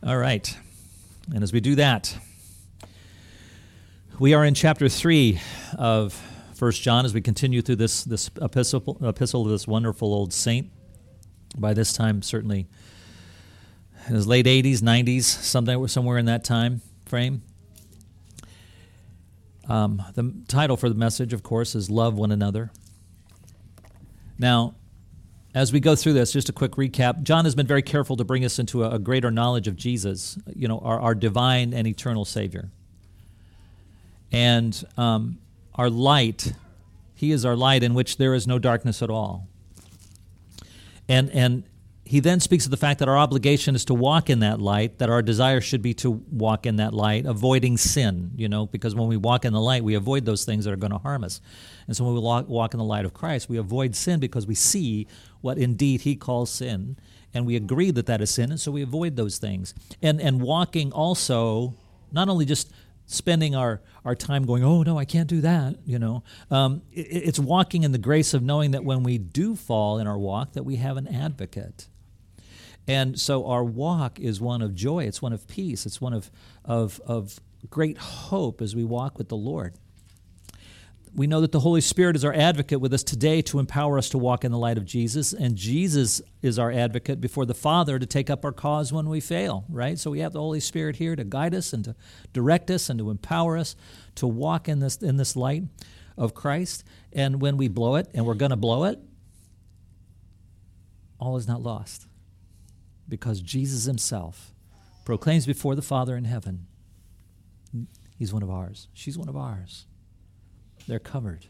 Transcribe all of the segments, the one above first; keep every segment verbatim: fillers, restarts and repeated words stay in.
All right. And as we do that, we are in chapter three of First John as we continue through this, this epistle, epistle of this wonderful old saint. By this time, certainly in his late eighties, nineties, something, somewhere in that time frame. Um, the title for the message, of course, is Love One Another. Now, as we go through this, just a quick recap. John has been very careful to bring us into a, a greater knowledge of Jesus, you know, our, our divine and eternal Savior. And um, our light, He is our light in which there is no darkness at all. And and he then speaks of the fact that our obligation is to walk in that light, that our desire should be to walk in that light, avoiding sin, you know, because when we walk in the light, we avoid those things that are going to harm us. And so when we walk, walk in the light of Christ, we avoid sin because we see what indeed He calls sin, and we agree that that is sin, and so we avoid those things. And and walking also, not only just spending our, our time going, oh, no, I can't do that, you know. Um, it, it's walking in the grace of knowing that when we do fall in our walk, that we have an advocate. And so our walk is one of joy. It's one of peace. It's one of, of, of great hope as we walk with the Lord. We know that the Holy Spirit is our advocate with us today to empower us to walk in the light of Jesus, and Jesus is our advocate before the Father to take up our cause when we fail, right? So we have the Holy Spirit here to guide us and to direct us and to empower us to walk in this in this light of Christ. And when we blow it, and we're going to blow it, all is not lost, because Jesus Himself proclaims before the Father in heaven, He's one of ours. She's one of ours. They're covered.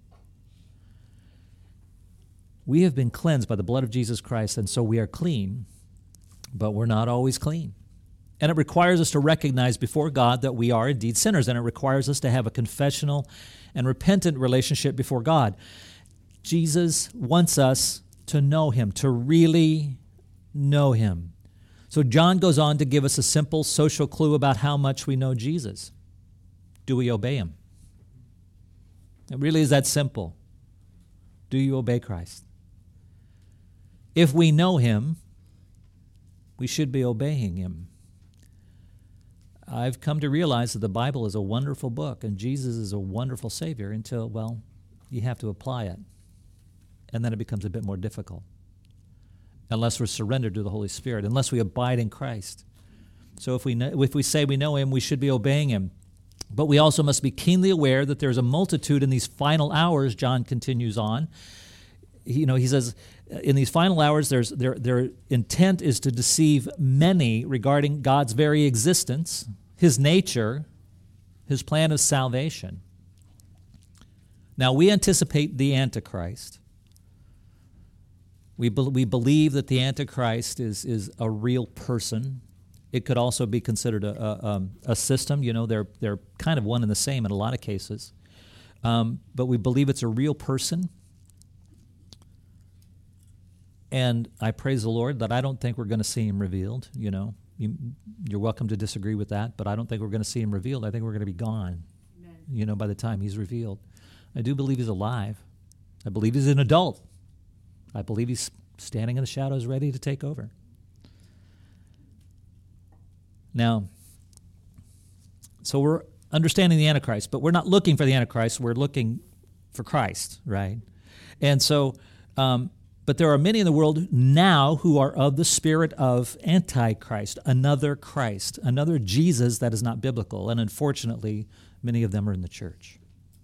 We have been cleansed by the blood of Jesus Christ, and so we are clean, but we're not always clean. And it requires us to recognize before God that we are indeed sinners, and it requires us to have a confessional and repentant relationship before God. Jesus wants us to know Him, to really know Him. So John goes on to give us a simple social clue about how much we know Jesus. Do we obey Him? It really is that simple. Do you obey Christ? If we know Him, we should be obeying Him. I've come to realize that the Bible is a wonderful book and Jesus is a wonderful Savior until, well, you have to apply it. And then it becomes a bit more difficult. Unless we're surrendered to the Holy Spirit, unless we abide in Christ. So if we know, if we say we know Him, we should be obeying Him. But we also must be keenly aware that there's a multitude in these final hours. John continues on. He, you know, he says, in these final hours, there's, their, their intent is to deceive many regarding God's very existence, His nature, His plan of salvation. Now, we anticipate the Antichrist. We, be, we believe that the Antichrist is, is a real person. It could also be considered a, a, um, a system. You know, they're they're kind of one and the same in a lot of cases. Um, but we believe it's a real person. And I praise the Lord that I don't think we're going to see Him revealed. You know, you, you're welcome to disagree with that, but I don't think we're going to see Him revealed. I think we're going to be gone, Amen. You know, by the time He's revealed. I do believe He's alive. I believe He's an adult. I believe He's standing in the shadows ready to take over. Now, so we're understanding the Antichrist, but we're not looking for the Antichrist. We're looking for Christ, right? And so, um, but there are many in the world now who are of the spirit of Antichrist, another Christ, another Jesus that is not biblical. And unfortunately, many of them are in the church.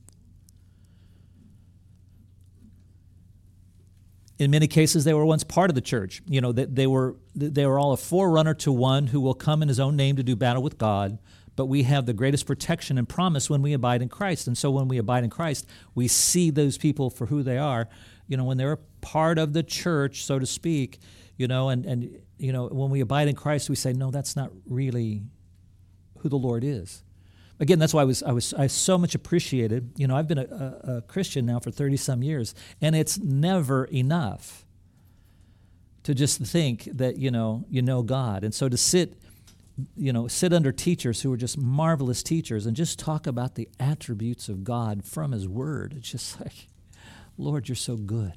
In many cases, they were once part of the church. You know, they, they were they were all a forerunner to one who will come in His own name to do battle with God. But we have the greatest protection and promise when we abide in Christ. And so when we abide in Christ, we see those people for who they are. You know, when they're a part of the church, so to speak, you know, and, and you know, when we abide in Christ, we say, no, that's not really who the Lord is. Again, that's why I was I was I so much appreciated. You know, I've been a, a, a Christian now for thirty some years, and it's never enough to just think that you know you know God. And so to sit, you know, sit under teachers who are just marvelous teachers and just talk about the attributes of God from His Word. It's just like, Lord, you're so good.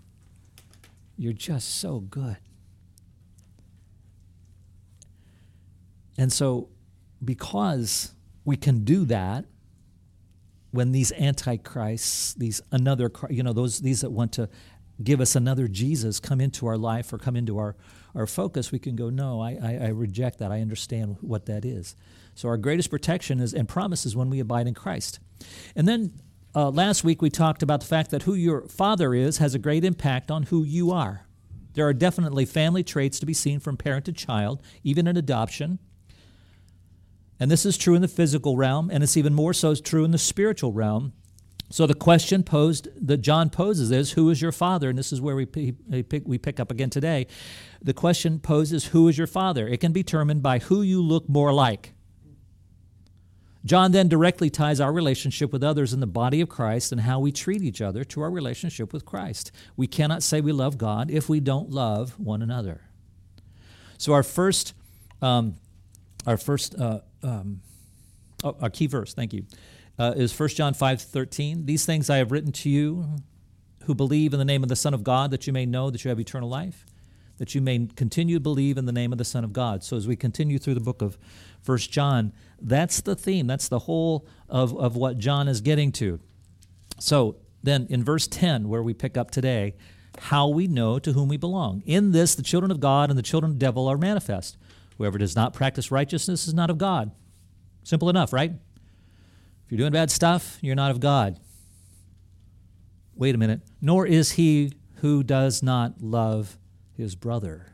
You're just so good. And so because we can do that, when these antichrists, these another, you know, those these that want to give us another Jesus come into our life or come into our, our focus, we can go, no, I, I, I reject that. I understand what that is. So our greatest protection is and promise is when we abide in Christ. And then uh, last week we talked about the fact that who your father is has a great impact on who you are. There are definitely family traits to be seen from parent to child, even in adoption. And this is true in the physical realm, and it's even more so true in the spiritual realm. So the question posed that John poses is, who is your father? And this is where we pick, we pick up again today. The question poses, who is your father? It can be determined by who you look more like. John then directly ties our relationship with others in the body of Christ and how we treat each other to our relationship with Christ. We cannot say we love God if we don't love one another. So our first, um, our first, uh, um, oh, our key verse, thank you, uh, is First John five thirteen. These things I have written to you who believe in the name of the Son of God, that you may know that you have eternal life, that you may continue to believe in the name of the Son of God. So as we continue through the book of First John, that's the theme. That's the whole of, of what John is getting to. So then in verse ten, where we pick up today, how we know to whom we belong. In this, the children of God and the children of the devil are manifest. Whoever does not practice righteousness is not of God. Simple enough, right? If you're doing bad stuff, you're not of God. Wait a minute. Nor is he who does not love his brother.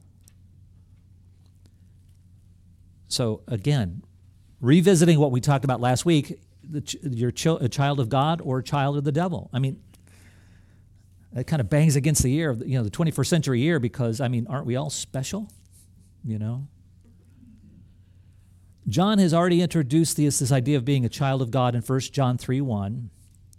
So again, revisiting what we talked about last week, the ch- you're ch- a child of God or a child of the devil. I mean, it kind of bangs against the ear of the, you know, the twenty-first century ear because, I mean, aren't we all special? You know? John has already introduced this, this idea of being a child of God in First John three one,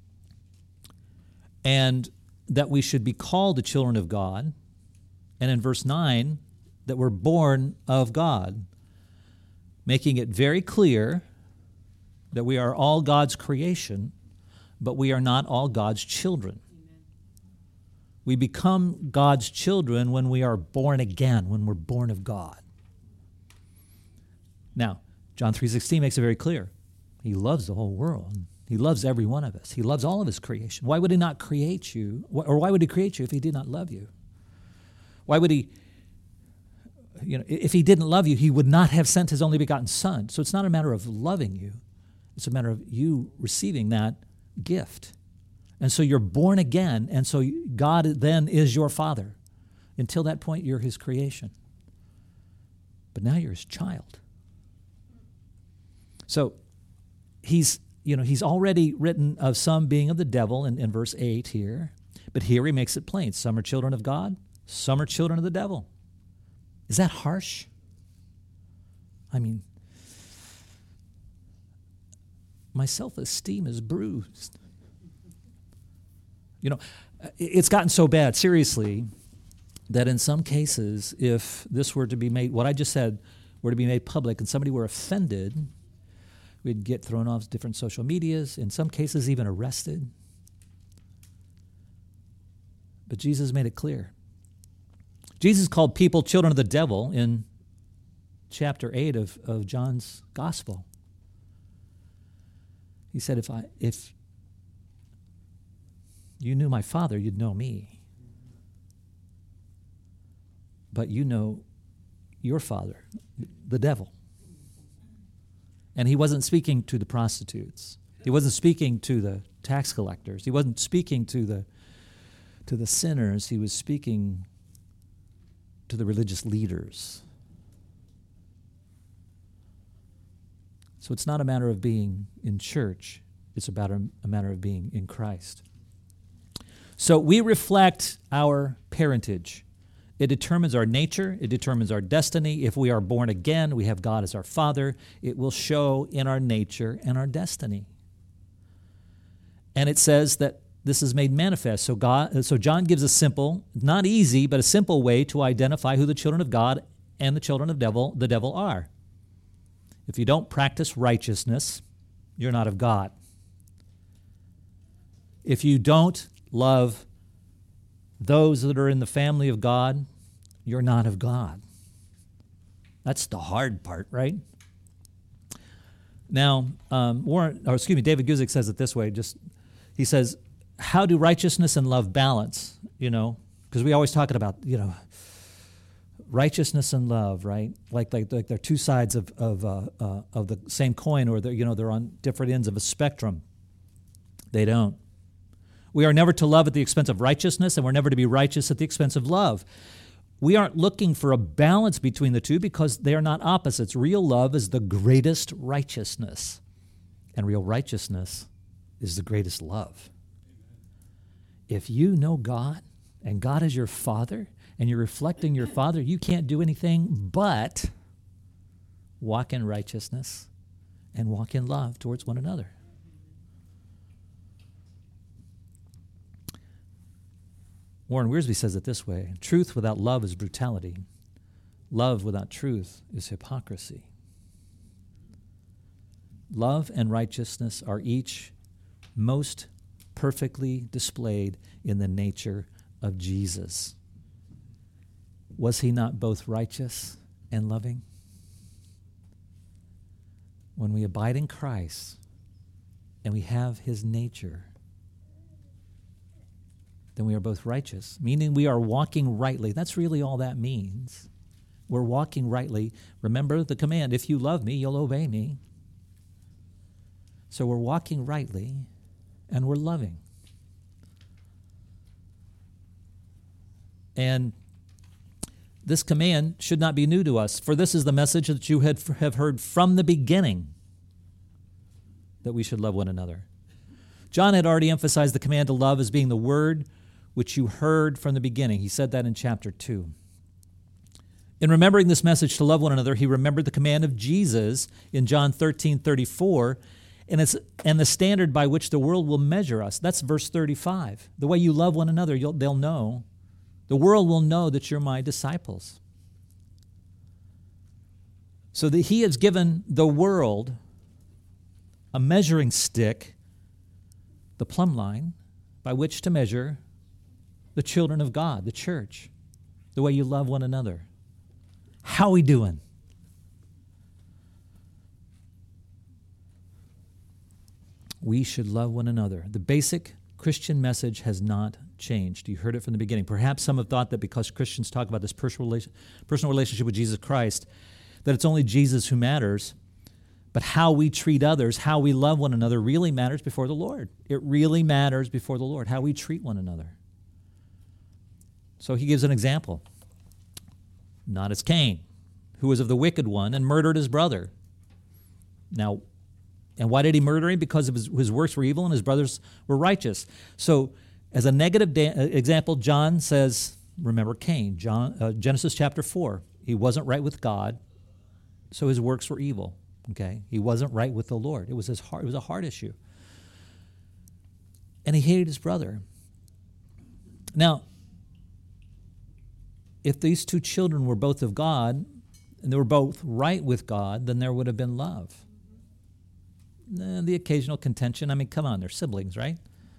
and that we should be called the children of God. And in verse nine, that we're born of God, making it very clear that we are all God's creation, but we are not all God's children. Amen. We become God's children when we are born again, when we're born of God. Now, John three sixteen makes it very clear. He loves the whole world. He loves every one of us. He loves all of his creation. Why would he not create you? Or why would he create you if he did not love you? Why would he, you know, if he didn't love you, he would not have sent his only begotten Son. So it's not a matter of loving you. It's a matter of you receiving that gift. And so you're born again, and so God then is your Father. Until that point, you're his creation. But now you're his child. So he's, you know, he's already written of some being of the devil in, in verse eight here. But here he makes it plain. Some are children of God, some are children of the devil. Is that harsh? I mean, my self-esteem is bruised. You know, it's gotten so bad, seriously, that in some cases, if this were to be made, what I just said, were to be made public and somebody were offended, we'd get thrown off different social medias, in some cases even arrested. But Jesus made it clear. Jesus called people children of the devil in chapter eight of, of John's gospel. He said, if I if you knew my Father, you'd know me. But you know your father, the devil. And he wasn't speaking to the prostitutes. He wasn't speaking to the tax collectors. He wasn't speaking to the to the sinners. He was speaking to the religious leaders. So it's not a matter of being in church. It's about a, a matter of being in Christ. So we reflect our parentage. It determines our nature. It determines our destiny. If we are born again, we have God as our Father. It will show in our nature and our destiny. And it says that this is made manifest. So God, so John gives a simple, not easy, but a simple way to identify who the children of God and the children of devil, the devil are. If you don't practice righteousness, you're not of God. If you don't love those that are in the family of God, you're not of God. That's the hard part, right? Now, um, Warren, or excuse me, David Guzik says it this way. Just he says, "How do righteousness and love balance?" You know, because we always talking about you know righteousness and love, right? Like like, like they're two sides of of uh, uh, of the same coin, or they're you know they're on different ends of a spectrum. They don't. We are never to love at the expense of righteousness, and we're never to be righteous at the expense of love. We aren't looking for a balance between the two because they are not opposites. Real love is the greatest righteousness, and real righteousness is the greatest love. If you know God, and God is your Father, and you're reflecting your Father, you can't do anything but walk in righteousness and walk in love towards one another. Warren Wiersbe says it this way: truth without love is brutality. Love without truth is hypocrisy. Love and righteousness are each most perfectly displayed in the nature of Jesus. Was he not both righteous and loving? When we abide in Christ and we have his nature, then we are both righteous, meaning we are walking rightly. That's really all that means. We're walking rightly. Remember the command, if you love me, you'll obey me. So we're walking rightly and we're loving. And this command should not be new to us, for this is the message that you had, have heard from the beginning, that we should love one another. John had already emphasized the command to love as being the word which you heard from the beginning. He said that in chapter two. In remembering this message to love one another, he remembered the command of Jesus in John thirteen thirty-four, and it's and the standard by which the world will measure us. That's verse thirty-five. The way you love one another, you'll, they'll know. The world will know that you're my disciples. So that he has given the world a measuring stick, the plumb line, by which to measure the children of God, the church, the way you love one another. How are we doing? We should love one another. The basic Christian message has not changed. You heard it from the beginning. Perhaps some have thought that because Christians talk about this personal relationship with Jesus Christ, that it's only Jesus who matters. But how we treat others, how we love one another really matters before the Lord. It really matters before the Lord, how we treat one another. So he gives an example. Not as Cain, who was of the wicked one and murdered his brother. Now, and why did he murder him? Because of his, his works were evil and his brothers were righteous. So as a negative da- example, John says, remember Cain, John, uh, Genesis chapter four. He wasn't right with God, so his works were evil. Okay, he wasn't right with the Lord. It was his heart. It was a heart issue, and he hated his brother. Now, if these two children were both of God and they were both right with God, then there would have been love. And the occasional contention. I mean, come on, they're siblings, right?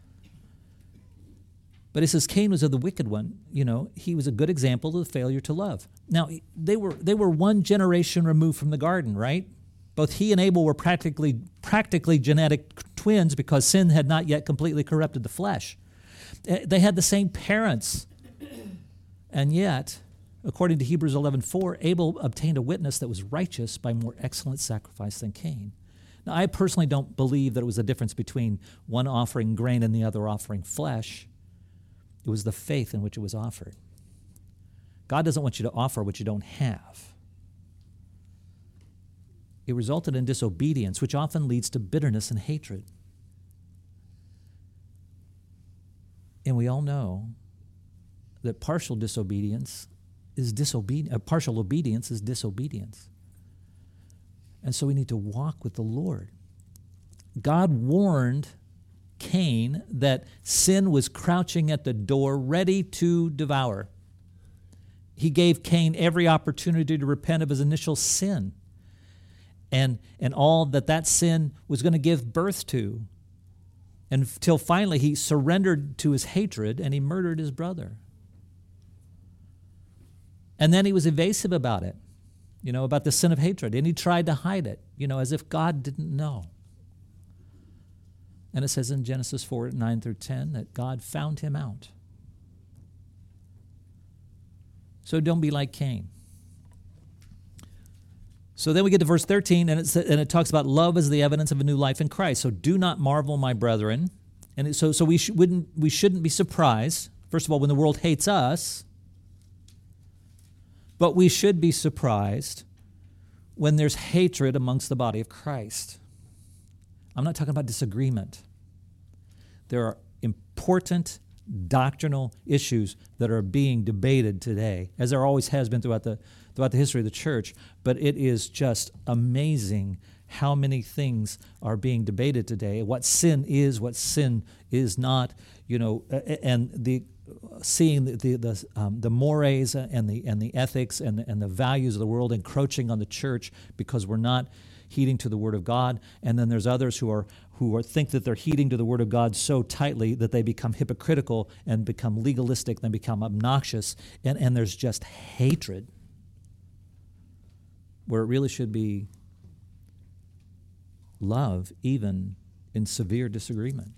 But it says Cain was of the wicked one. You know, he was a good example of the failure to love. Now, they were they were one generation removed from the garden, right? Both he and Abel were practically practically genetic twins because sin had not yet completely corrupted the flesh. They had the same parents. And yet, according to Hebrews eleven four, Abel obtained a witness that was righteous by more excellent sacrifice than Cain. Now, I personally don't believe that it was a difference between one offering grain and the other offering flesh. It was the faith in which it was offered. God doesn't want you to offer what you don't have. It resulted in disobedience, which often leads to bitterness and hatred. And we all know that partial disobedience is disobedience. Uh, partial obedience is disobedience. And so we need to walk with the Lord. God warned Cain that sin was crouching at the door, ready to devour. He gave Cain every opportunity to repent of his initial sin and, and all that that sin was going to give birth to. Until finally he surrendered to his hatred and he murdered his brother. And then he was evasive about it. you know, about the sin of hatred, and he tried to hide it, you know, as if God didn't know. And it says in Genesis four, nine through ten, that God found him out. So don't be like Cain. So then we get to verse thirteen, and it, and it talks about love as the evidence of a new life in Christ. So do not marvel, my brethren. And it, so, so we, sh- wouldn't, we shouldn't be surprised, first of all, when the world hates us, but we should be surprised when there's hatred amongst the body of Christ. I'm not talking about disagreement. There are important doctrinal issues that are being debated today, as there always has been throughout the throughout the history of the church, but it is just amazing how many things are being debated today, what sin is, what sin is not, you know, and the seeing the the the, um, the mores and the and the ethics and the, and the values of the world encroaching on the church because we're not heeding to the Word of God, and then there's others who are who are think that they're heeding to the Word of God so tightly that they become hypocritical and become legalistic, then become obnoxious, and, and there's just hatred where it really should be love, even in severe disagreement.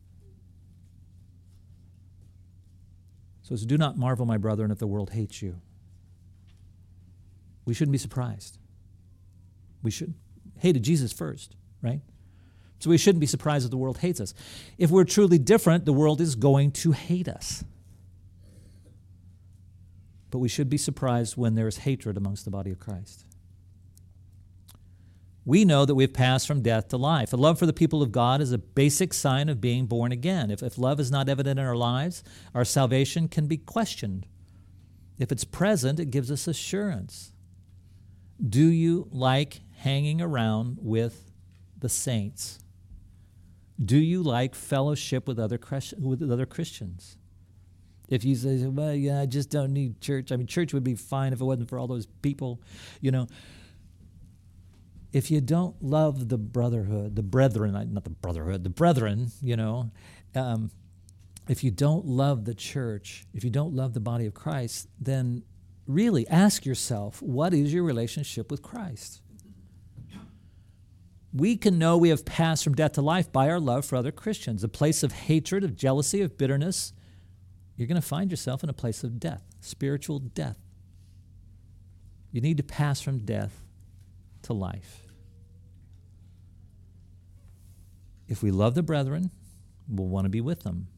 So it's, do not marvel, my brethren, if the world hates you. We shouldn't be surprised. We should hated Jesus first, right? So we shouldn't be surprised if the world hates us. If we're truly different, the world is going to hate us. But we should be surprised when there is hatred amongst the body of Christ. We know that we've passed from death to life. A love for the people of God is a basic sign of being born again. If, if love is not evident in our lives, our salvation can be questioned. If it's present, it gives us assurance. Do you like hanging around with the saints? Do you like fellowship with other with other Christians? If you say, well, yeah, I just don't need church. I mean, church would be fine if it wasn't for all those people, you know. If you don't love the brotherhood, the brethren, not the brotherhood, the brethren, you know, um, if you don't love the church, if you don't love the body of Christ, then really ask yourself, what is your relationship with Christ? We can know we have passed from death to life by our love for other Christians. A place of hatred, of jealousy, of bitterness, you're going to find yourself in a place of death, spiritual death. You need to pass from death to life. If we love the brethren, we'll want to be with them.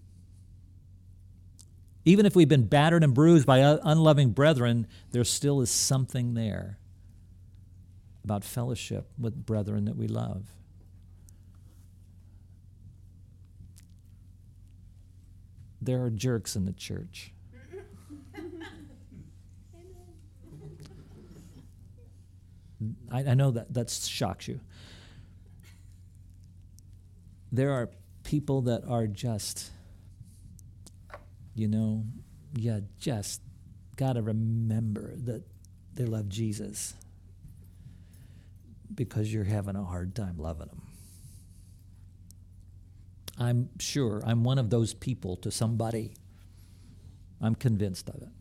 Even if we've been battered and bruised by unloving brethren, there still is something there about fellowship with brethren that we love. There are jerks in the church. I, I know that that shocks you. There are people that are just, you know, you just got to remember that they love Jesus because you're having a hard time loving them. I'm sure I'm one of those people to somebody. I'm convinced of it.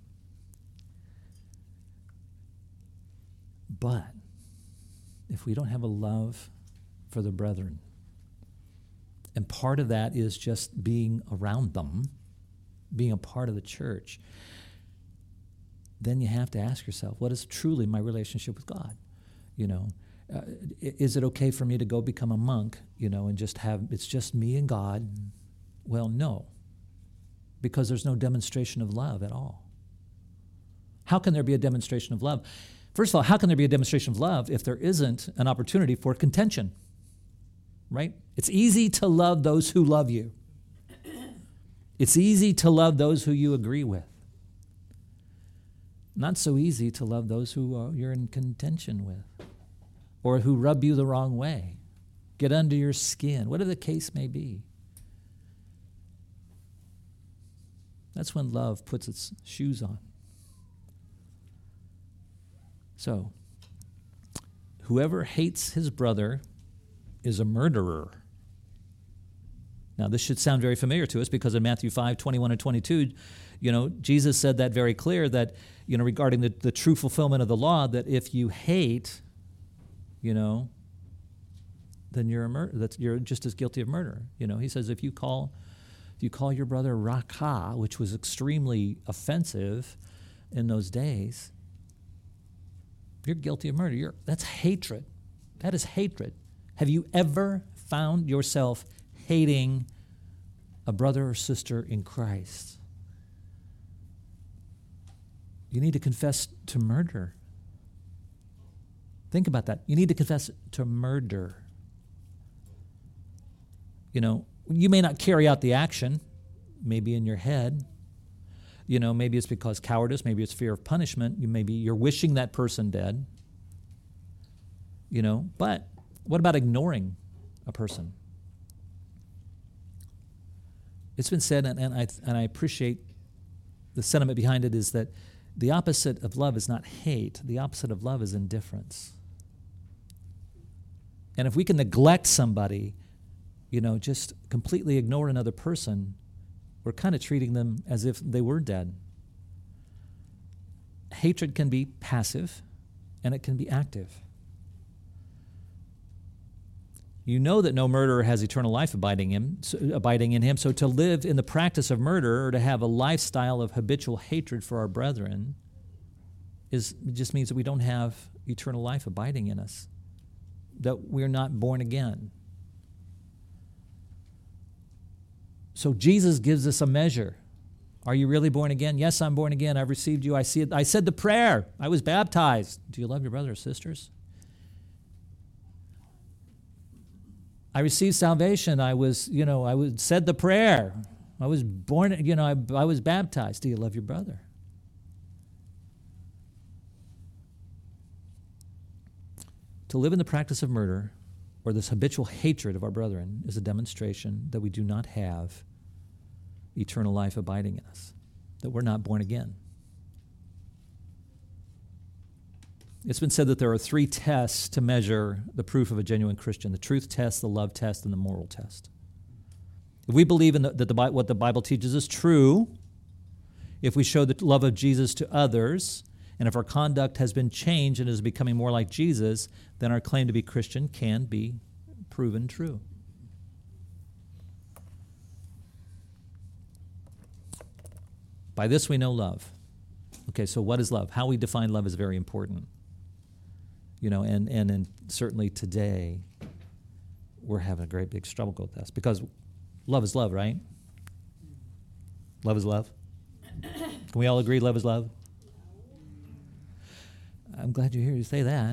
But if we don't have a love for the brethren, and part of that is just being around them, being a part of the church, then you have to ask yourself, what is truly my relationship with God? You know, uh, is it okay for me to go become a monk, you know, and just have, it's just me and God? Well, no, because there's no demonstration of love at all. How can there be a demonstration of love? First of all, how can there be a demonstration of love if there isn't an opportunity for contention? Right? It's easy to love those who love you. It's easy to love those who you agree with. Not so easy to love those who are, you're in contention with or who rub you the wrong way, get under your skin, whatever the case may be. That's when love puts its shoes on. So, whoever hates his brother is a murderer. Now, this should sound very familiar to us because in Matthew five, twenty-one and twenty-two, you know, Jesus said that very clear that, you know, regarding the, the true fulfillment of the law, that if you hate, you know, then you're a mur- that's you're just as guilty of murder. You know, he says if you call if you call your brother Raka, which was extremely offensive in those days, you're guilty of murder. You're, that's hatred. That is hatred. Have you ever found yourself hating a brother or sister in Christ? You need to confess to murder. Think about that. You need to confess to murder. You know, you may not carry out the action, maybe in your head. You know, maybe it's because cowardice, maybe it's fear of punishment. You maybe you're wishing that person dead. You know, but what about ignoring a person? It's been said, and, and I and I appreciate the sentiment behind it, is that the opposite of love is not hate. The opposite of love is indifference. And if we can neglect somebody, you know, just completely ignore another person, we're kind of treating them as if they were dead. Hatred can be passive, and it can be active. You know that no murderer has eternal life abiding him, abiding in him, so to live in the practice of murder or to have a lifestyle of habitual hatred for our brethren is just means that we don't have eternal life abiding in us, that we're not born again. So Jesus gives us a measure. Are you really born again? Yes, I'm born again. I've received you. I see it. I said the prayer. I was baptized. Do you love your brothers or sisters? I received salvation. I was, you know, I was, said the prayer. I was born, you know, I, I was baptized. Do you love your brother? To live in the practice of murder or this habitual hatred of our brethren is a demonstration that we do not have eternal life abiding in us, that we're not born again. It's been said that there are three tests to measure the proof of a genuine Christian: the truth test, the love test, and the moral test. If we believe in the, that the, what the Bible teaches is true, if we show the love of Jesus to others, and if our conduct has been changed and is becoming more like Jesus, then our claim to be Christian can be proven true. By this we know love. Okay, so what is love? How we define love is very important. You know, and, and, and certainly today, we're having a great big struggle with this because love is love, right? Love is love. Can we all agree love is love? I'm glad you hear you say that.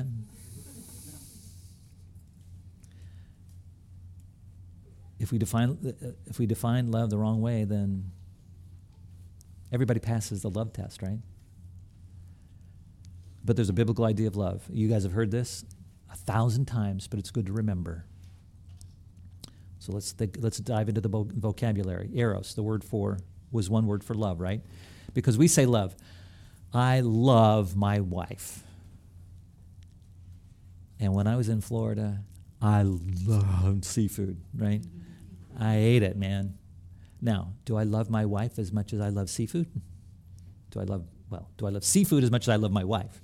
If we define if we define love the wrong way, then everybody passes the love test, right? But there's a biblical idea of love. You guys have heard this a thousand times, but it's good to remember. So let's think, let's dive into the vo- vocabulary. Eros, the word for, was one word for love, right? Because we say love. I love my wife. And when I was in Florida, I loved seafood, right? I ate it, man. Now, do I love my wife as much as I love seafood? Do I love, well, do I love seafood as much as I love my wife?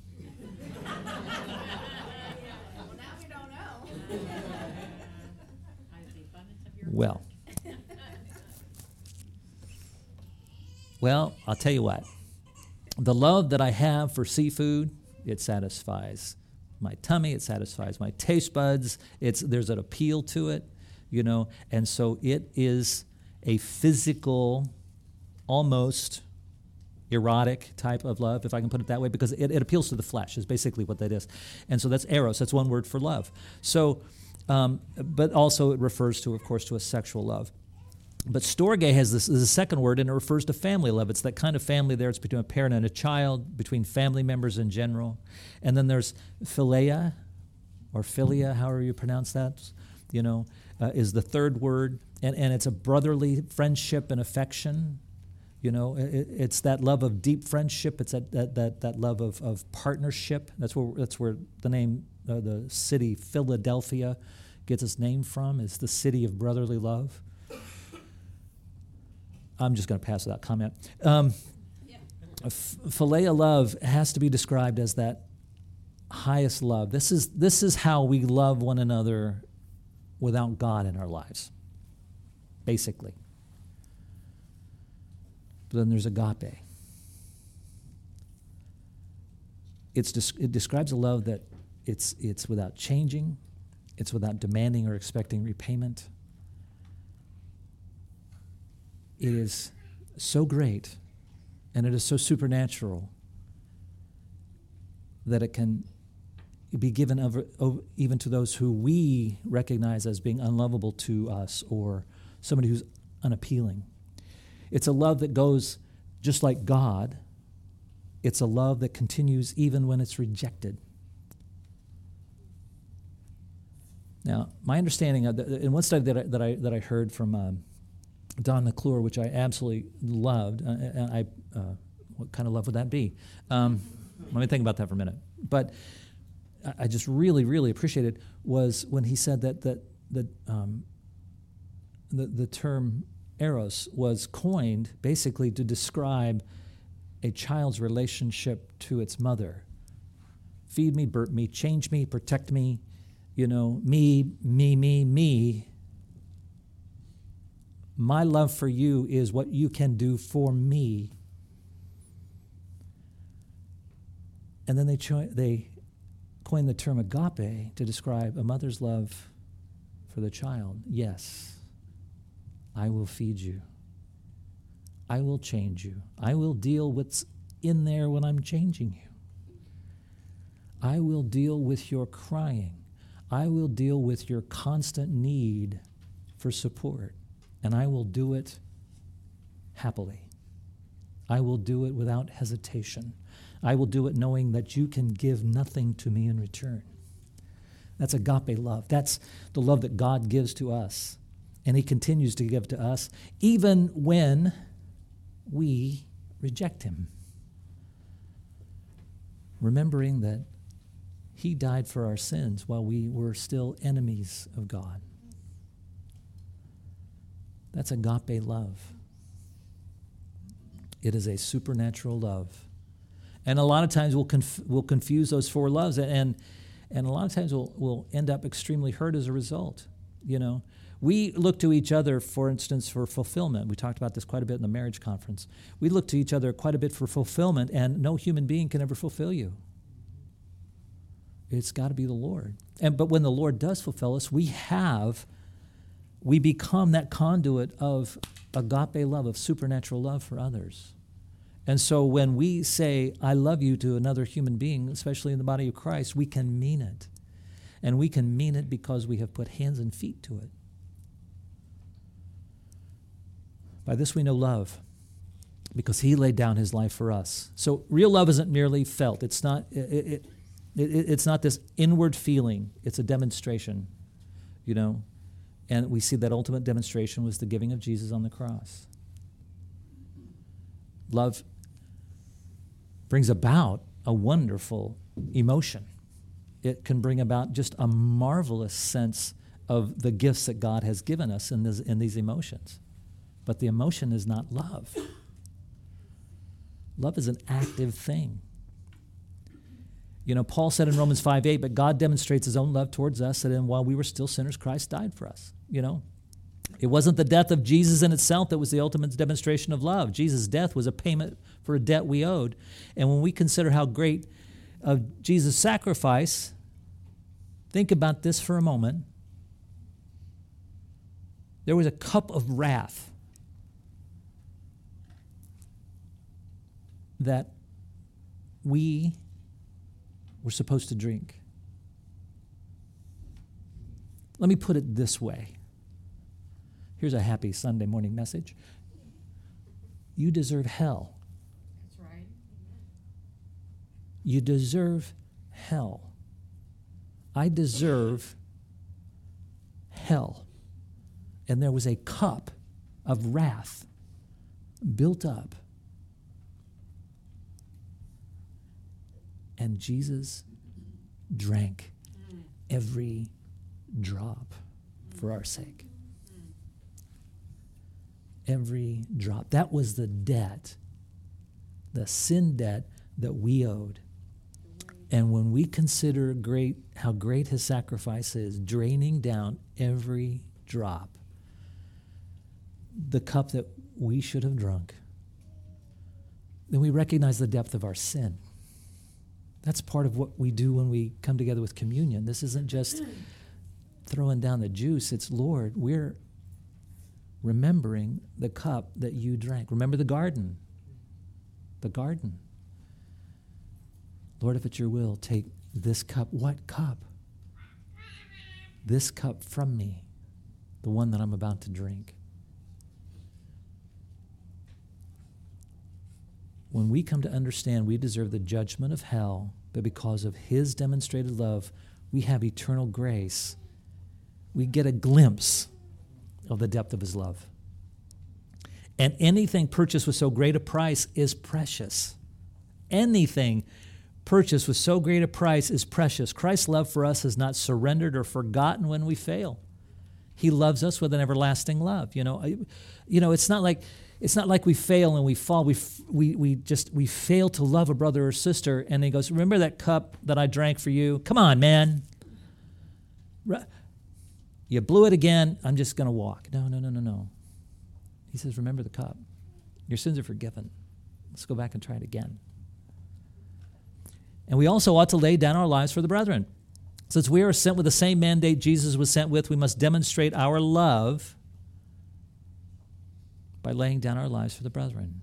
Well, well, I'll tell you what. The love that I have for seafood, it satisfies my tummy, it satisfies my taste buds. It's there's an appeal to it, you know, and so it is a physical, almost erotic type of love, if I can put it that way, because it, it appeals to the flesh is basically what that is. And so that's eros. That's one word for love. So, um, but also it refers to, of course, to a sexual love. But storge has this is a second word, and it refers to family love. It's that kind of family there. It's between a parent and a child, between family members in general. And then there's philia, or philia, however you pronounce that, you know, uh, is the third word. And, and it's a brotherly friendship and affection. You know, it, it's that love of deep friendship. It's that that that, that love of, of partnership. That's where that's where the name, uh, the city Philadelphia, gets its name from. It's the city of brotherly love. I'm just going to pass without comment. Um, Yeah. f- Philea love has to be described as that highest love. This is this is how we love one another without God in our lives, basically. But then there's agape. It's des- it describes a love that it's it's without changing, it's without demanding or expecting repayment. It is so great, and it is so supernatural that it can be given over, over, even to those who we recognize as being unlovable to us or somebody who's unappealing. It's a love that goes just like God. It's a love that continues even when it's rejected. Now, my understanding of the, in one study that I, that I, that I heard from um, Don McClure, which I absolutely loved, uh, and I, uh, what kind of love would that be? Um, let me think about that for a minute. But I just really, really appreciated was when he said that that that um, the the term eros was coined basically to describe a child's relationship to its mother. Feed me, burp me, change me, protect me, you know, me, me, me, me. My love for you is what you can do for me. And then they cho- they coined the term agape to describe a mother's love for the child. Yes, I will feed you. I will change you. I will deal with what's in there when I'm changing you. I will deal with your crying. I will deal with your constant need for support. And I will do it happily. I will do it without hesitation. I will do it knowing that you can give nothing to me in return. That's agape love. That's the love that God gives to us. And he continues to give to us even when we reject him. Remembering that he died for our sins while we were still enemies of God. That's agape love. It is a supernatural love. And a lot of times we'll conf- we'll confuse those four loves, and and a lot of times we'll we'll end up extremely hurt as a result. You know, we look to each other, for instance, for fulfillment. We talked about this quite a bit in the marriage conference. We look to each other quite a bit for fulfillment, and no human being can ever fulfill you. It's got to be the Lord. And but when the Lord does fulfill us, we have, we become that conduit of agape love, of supernatural love for others. And so when we say, I love you to another human being, especially in the body of Christ, we can mean it. And we can mean it because we have put hands and feet to it. By this we know love, because he laid down his life for us. So real love isn't merely felt. It's not, it, it, it, it's not this inward feeling. It's a demonstration, you know. And we see that ultimate demonstration was the giving of Jesus on the cross. Love brings about a wonderful emotion. It can bring about just a marvelous sense of the gifts that God has given us in, this, in these emotions. But the emotion is not love. Love is an active thing. You know, Paul said in Romans five eight, but God demonstrates his own love towards us, that in while we were still sinners, Christ died for us. You know, it wasn't the death of Jesus in itself that was the ultimate demonstration of love. Jesus' death was a payment for a debt we owed. And when we consider how great of Jesus' sacrifice, think about this for a moment. There was a cup of wrath that we were supposed to drink. Let me put it this way. Here's a happy Sunday morning message. You deserve hell. That's right. You deserve hell. I deserve hell. And there was a cup of wrath built up. And Jesus drank every drop for our sake. every drop. That was the debt, the sin debt that we owed. And when we consider great how great his sacrifice is, draining down every drop, the cup that we should have drunk, then we recognize the depth of our sin. That's part of what we do when we come together with communion. This isn't just throwing down the juice. It's, Lord, we're remembering the cup that you drank. Remember the garden. The garden. Lord, if it's your will, take this cup. What cup? This cup from me, the one that I'm about to drink. When we come to understand we deserve the judgment of hell, but because of his demonstrated love, we have eternal grace, we get a glimpse of the depth of his love. And anything purchased with so great a price is precious. Anything purchased with so great a price is precious. Christ's love for us is not surrendered or forgotten when we fail. He loves us with an everlasting love. You know, you know, it's not like it's not like we fail and we fall. We we we just we fail to love a brother or sister, and he goes, "Remember that cup that I drank for you? Come on, man. You blew it again. I'm just going to walk." No, no, no, no, no. He says, "Remember the cup. Your sins are forgiven. Let's go back and try it again." And we also ought to lay down our lives for the brethren. Since we are sent with the same mandate Jesus was sent with, we must demonstrate our love by laying down our lives for the brethren.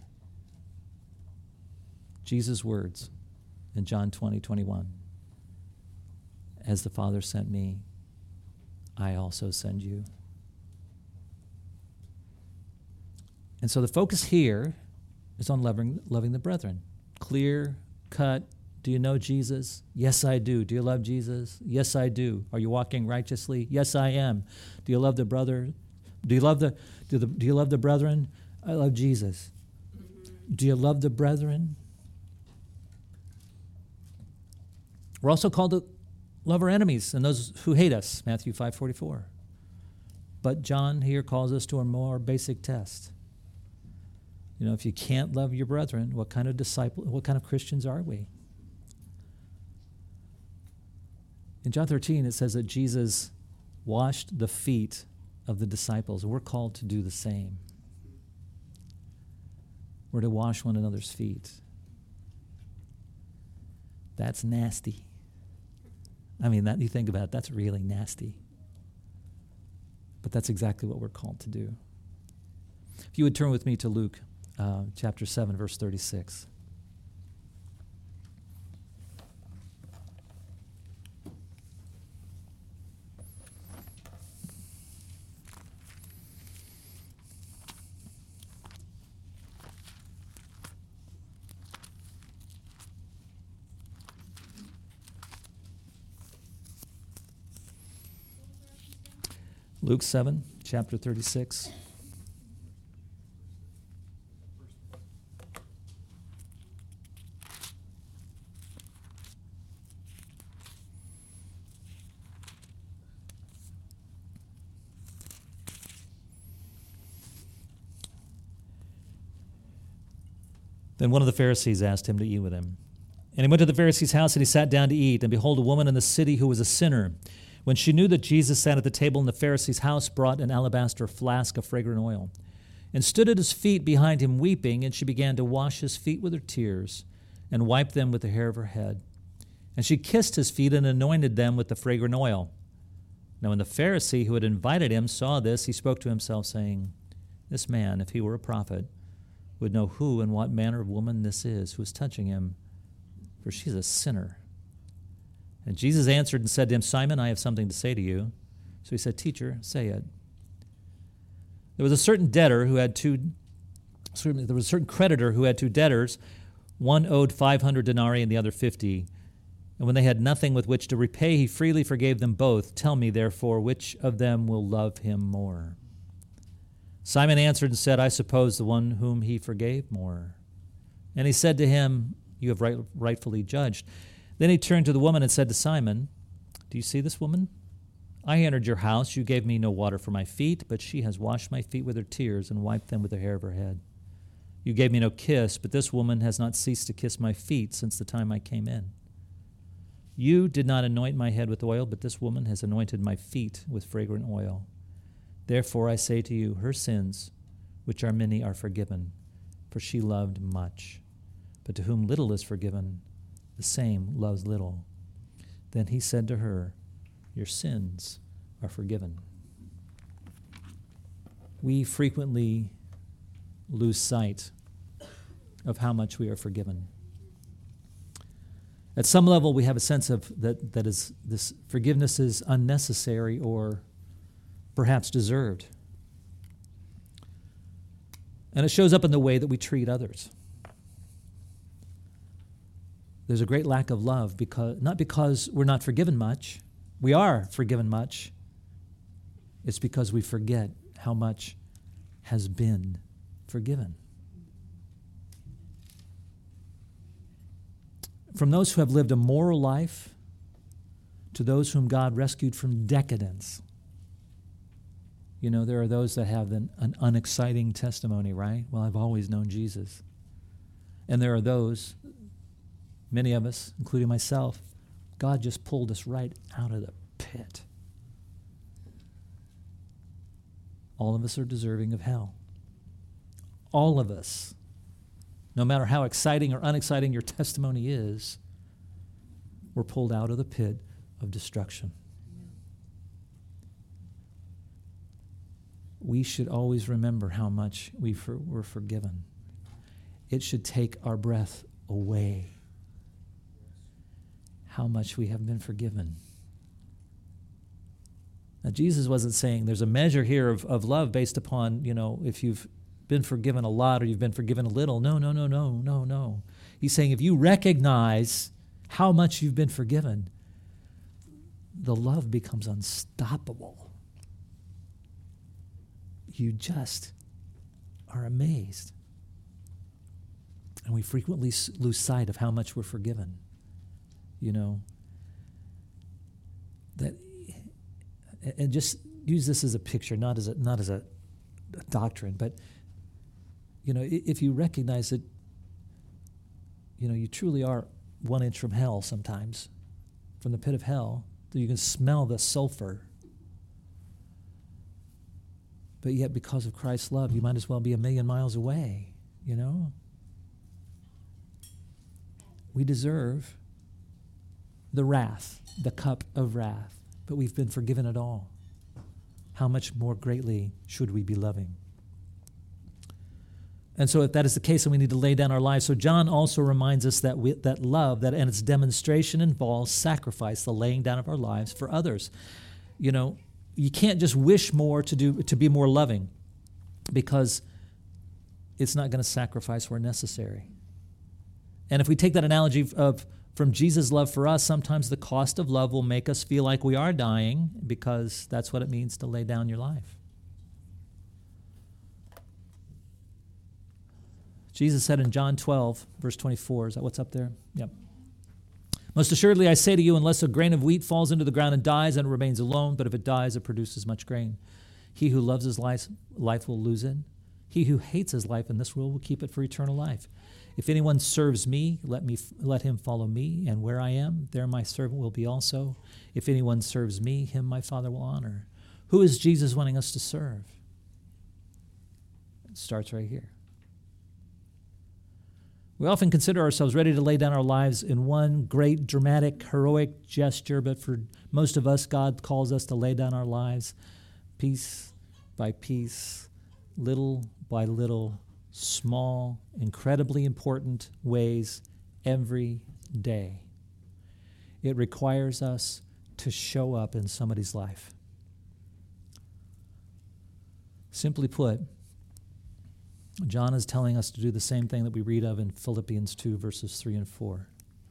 Jesus' words in John twenty, twenty-one. As the Father sent me, I also send you. And so the focus here is on loving, loving the brethren. Clear, cut. Do you know Jesus? Yes, I do. Do you love Jesus? Yes, I do. Are you walking righteously? Yes, I am. Do you love the brother? Do you love the do the do you love the brethren? I love Jesus. Do you love the brethren? We're also called to love our enemies and those who hate us, Matthew five forty-four. But John here calls us to a more basic test. You know, if you can't love your brethren, what kind of disciple, what kind of Christians are we? In John thirteen, it says that Jesus washed the feet of the disciples. We're called to do the same. We're to wash one another's feet. That's nasty. I mean, that you think about it, that's really nasty. But that's exactly what we're called to do. If you would turn with me to Luke uh, chapter seven, verse thirty-six. Luke seven, chapter thirty-six. Then one of the Pharisees asked him to eat with him. And he went to the Pharisee's house, and he sat down to eat. And behold, a woman in the city who was a sinner, when she knew that Jesus sat at the table in the Pharisee's house, brought an alabaster flask of fragrant oil, and stood at his feet behind him weeping, and she began to wash his feet with her tears, and wiped them with the hair of her head. And she kissed his feet and anointed them with the fragrant oil. Now when the Pharisee who had invited him saw this, he spoke to himself, saying, "This man, if he were a prophet, would know who and what manner of woman this is who is touching him, for she's a sinner." And Jesus answered and said to him, "Simon, I have something to say to you." So he said, "Teacher, say it." There was a certain debtor who had two, certainly there was a certain creditor who had two debtors. One owed five hundred denarii and the other fifty. And when they had nothing with which to repay, he freely forgave them both. Tell me, therefore, which of them will love him more? Simon answered and said, "I suppose the one whom he forgave more." And he said to him, "You have right, rightfully judged." Then he turned to the woman and said to Simon, "Do you see this woman? I entered your house. You gave me no water for my feet, but she has washed my feet with her tears and wiped them with the hair of her head. You gave me no kiss, but this woman has not ceased to kiss my feet since the time I came in. You did not anoint my head with oil, but this woman has anointed my feet with fragrant oil. Therefore I say to you, her sins, which are many, are forgiven, for she loved much. But to whom little is forgiven, the same loves little. Then he said to her, your sins are forgiven. We frequently lose sight of how much we are forgiven. At some level, we have a sense of that that is this forgiveness is unnecessary or perhaps deserved. And it shows up in the way that we treat others. There's a great lack of love, because not because we're not forgiven much. We are forgiven much. It's because we forget how much has been forgiven. From those who have lived a moral life to those whom God rescued from decadence. You know, there are those that have an, an unexciting testimony, right? Well, I've always known Jesus. And there are those, many of us, including myself, God just pulled us right out of the pit. All of us are deserving of hell. All of us. No matter how exciting or unexciting your testimony is, we're pulled out of the pit of destruction. We should always remember how much we for, were forgiven. It should take our breath away how much we have been forgiven. Now, Jesus wasn't saying there's a measure here of, of love based upon, you know, if you've been forgiven a lot or you've been forgiven a little. No, no, no, no, no, no. He's saying if you recognize how much you've been forgiven, the love becomes unstoppable. You just are amazed. And we frequently lose sight of how much we're forgiven. You know, that, and just use this as a picture, not as a, not as a, a doctrine, but you know, if you recognize that, you know, you truly are one inch from hell sometimes, from the pit of hell, that you can smell the sulfur. But yet, because of Christ's love, you might as well be a million miles away, you know? We deserve the wrath, the cup of wrath, but we've been forgiven it all. How much more greatly should we be loving? And so if that is the case, then we need to lay down our lives. So John also reminds us that we, that love, that and its demonstration involves sacrifice, the laying down of our lives for others. You know, you can't just wish more to do to be more loving, because it's not going to sacrifice where necessary. And if we take that analogy of from Jesus' love for us, sometimes the cost of love will make us feel like we are dying, because that's what it means to lay down your life. Jesus said in John twelve, verse twenty-four, is that what's up there? Yep. Most assuredly, I say to you, unless a grain of wheat falls into the ground and dies, then it remains alone, but if it dies, it produces much grain. He who loves his life, life will lose it. He who hates his life in this world will keep it for eternal life. If anyone serves me, let me let him follow me, and where I am, there my servant will be also. If anyone serves me, him my Father will honor. Who is Jesus wanting us to serve? It starts right here. We often consider ourselves ready to lay down our lives in one great, dramatic, heroic gesture, but for most of us, God calls us to lay down our lives piece by piece, little by little, small, incredibly important ways every day. It requires us to show up in somebody's life. Simply put, John is telling us to do the same thing that we read of in Philippians two, verses three and four.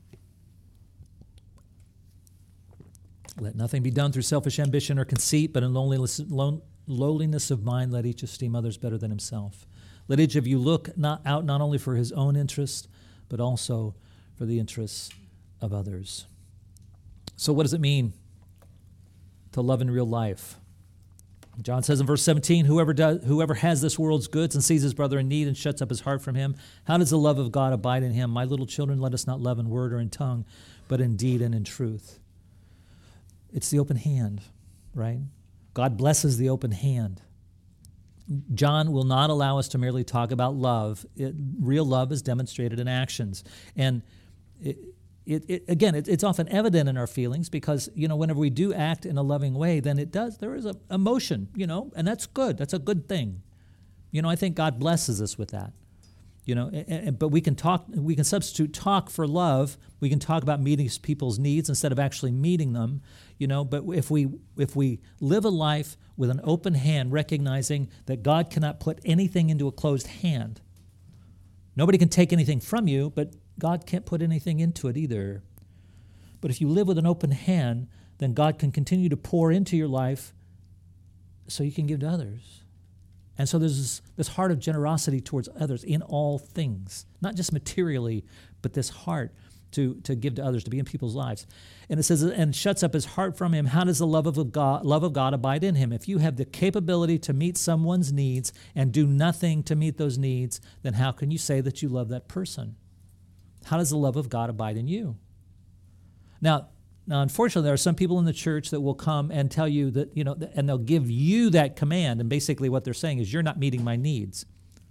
Let nothing be done through selfish ambition or conceit, but in loneliness, lowliness of mind, let each esteem others better than himself. Let each of you look not out not only for his own interest, but also for the interests of others. So what does it mean to love in real life. John says in verse seventeen, whoever does, whoever has this world's goods and sees his brother in need and shuts up his heart from him, how does the love of God abide in him? My little children, let us not love in word or in tongue, but in deed and in truth. It's the open hand, right? God blesses the open hand. John will not allow us to merely talk about love. It, real love is demonstrated in actions. And it, It, it, again, it, it's often evident in our feelings because, you know, whenever we do act in a loving way, then it does, there is a emotion, you know, and that's good. That's a good thing. You know, I think God blesses us with that, you know, and, and, but we can talk, we can substitute talk for love. We can talk about meeting people's needs instead of actually meeting them, you know, but if we, if we live a life with an open hand, recognizing that God cannot put anything into a closed hand. Nobody can take anything from you, but God can't put anything into it either. But if you live with an open hand, then God can continue to pour into your life so you can give to others. And so there's this, this heart of generosity towards others in all things, not just materially, but this heart to, to give to others, to be in people's lives. And it says, and shuts up his heart from him. How does the love of God, love of God abide in him? If you have the capability to meet someone's needs and do nothing to meet those needs, then how can you say that you love that person? How does the love of God abide in you? Now, now, unfortunately, there are some people in the church that will come and tell you that, you know, and they'll give you that command, and basically what they're saying is, you're not meeting my needs.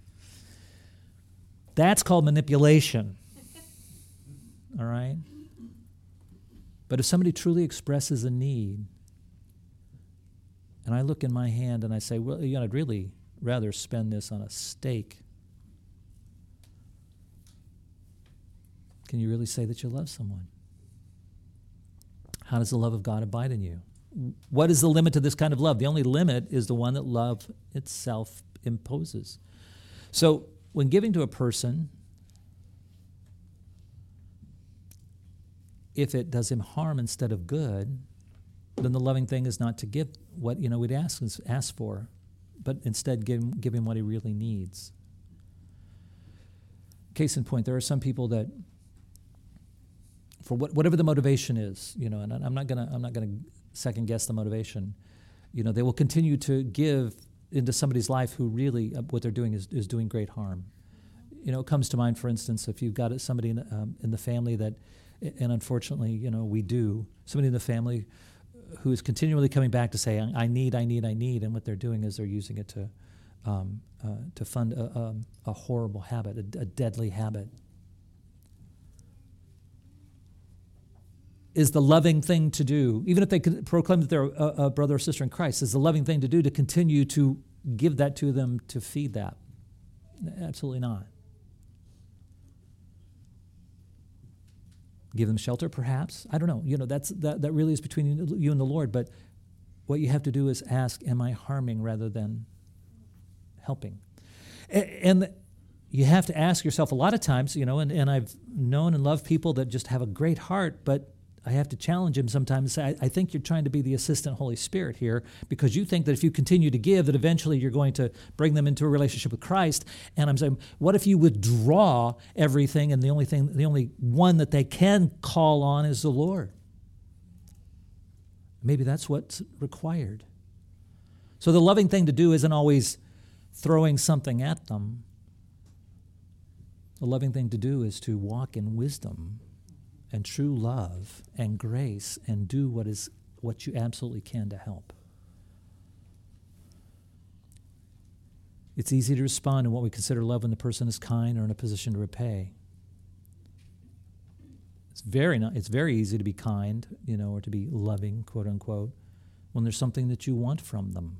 That's called manipulation. All right? But if somebody truly expresses a need, and I look in my hand and I say, well, you know, I'd really rather spend this on a steak, can you really say that you love someone? How does the love of God abide in you? What is the limit to this kind of love? The only limit is the one that love itself imposes. So when giving to a person, if it does him harm instead of good, then the loving thing is not to give what, you know, we'd ask, ask for, but instead give him, give him what he really needs. Case in point, there are some people that, for what, whatever the motivation is, you know, and I'm not gonna I'm not gonna second guess the motivation. You know, they will continue to give into somebody's life who really uh, what they're doing is, is doing great harm. You know, it comes to mind, for instance, if you've got somebody in, um, in the family that, and unfortunately, you know, we do, somebody in the family who is continually coming back to say, I need, I need, I need, and what they're doing is they're using it to um, uh, to fund a, a, a horrible habit, a, a deadly habit. Is the loving thing to do, even if they could proclaim that they're a, a brother or sister in Christ, is the loving thing to do to continue to give that to them to feed that? Absolutely not. Give them shelter, perhaps. I don't know. You know, that's that, that really is between you and the Lord. But what you have to do is ask, am I harming rather than helping? And you have to ask yourself a lot of times, you know, and, and I've known and loved people that just have a great heart, but I have to challenge him sometimes and say, I, I think you're trying to be the assistant Holy Spirit here because you think that if you continue to give, that eventually you're going to bring them into a relationship with Christ. And I'm saying, what if you withdraw everything and the only thing, the only one that they can call on is the Lord? Maybe that's what's required. So the loving thing to do isn't always throwing something at them. The loving thing to do is to walk in wisdom and true love and grace and do what is what you absolutely can to help. It's easy to respond in what we consider love when the person is kind or in a position to repay. It's very not, it's very easy to be kind, you know, or to be loving, quote unquote, when there's something that you want from them.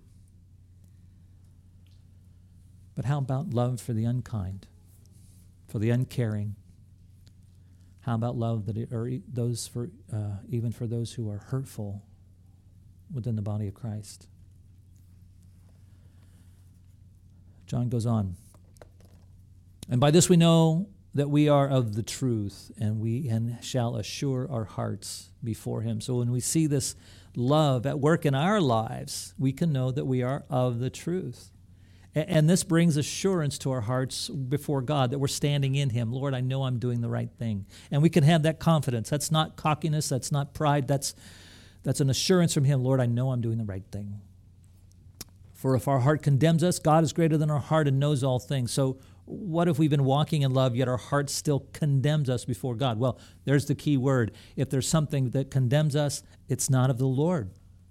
But how about love for the unkind, for the uncaring? How about love that, or those for uh, even for those who are hurtful within the body of Christ? John goes on, and by this we know that we are of the truth, and we and shall assure our hearts before Him. So when we see this love at work in our lives, we can know that we are of the truth. And this brings assurance to our hearts before God that we're standing in Him. Lord, I know I'm doing the right thing. And we can have that confidence. That's not cockiness. That's not pride. That's That's an assurance from him. Lord, I know I'm doing the right thing. For if our heart condemns us, God is greater than our heart and knows all things. So what if we've been walking in love, yet our heart still condemns us before God? Well, there's the key word. If there's something that condemns us, it's not of the Lord.